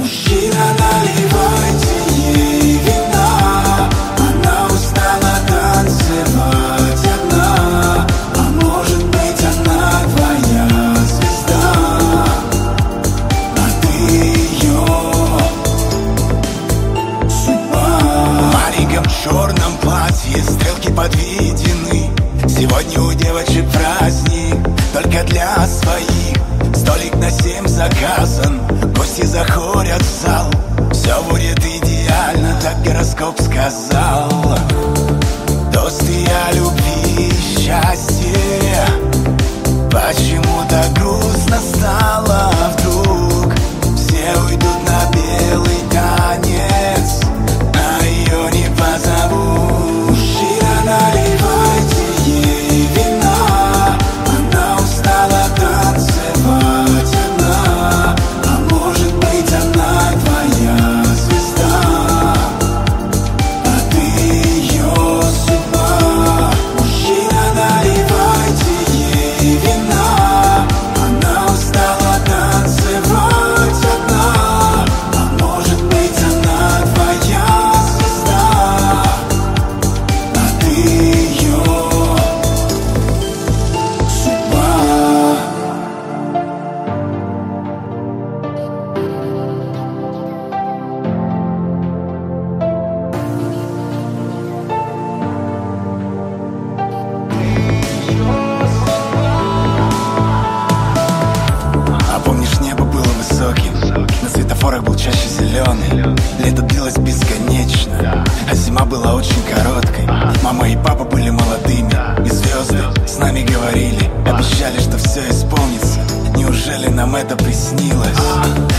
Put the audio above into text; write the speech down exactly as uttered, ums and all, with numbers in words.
Мужчина, наливайте ей вина, она устала танцевать одна. А может быть, она твоя звезда, а ты ее судьба. В маленьком черном платье стрелки подведены. Сегодня у девочек праздник, только для своих. Столик на семь заказан, гости заходят в зал. Все будет идеально, так гороскоп сказал. Тосты о любви и счастье. Почему так грустно стало вдруг? Все уйдут на белый танец, а ее не позовут. Мужчина, наливайте ей вина, она устала танцевать одна. А может быть, она твоя звезда, а ты ее судьба. Мужчина, наливайте ей вина, она устала танцевать одна. А может быть, она твоя звезда, а ты ее судьба. А помнишь, небо было высоким, на светофорах был чаще зеленый. Лето длилось бесконечно, а зима была очень короткой. Мама и папа были молодыми, и звезды с нами говорили, обещали, что все исполнится. Неужели нам это приснилось?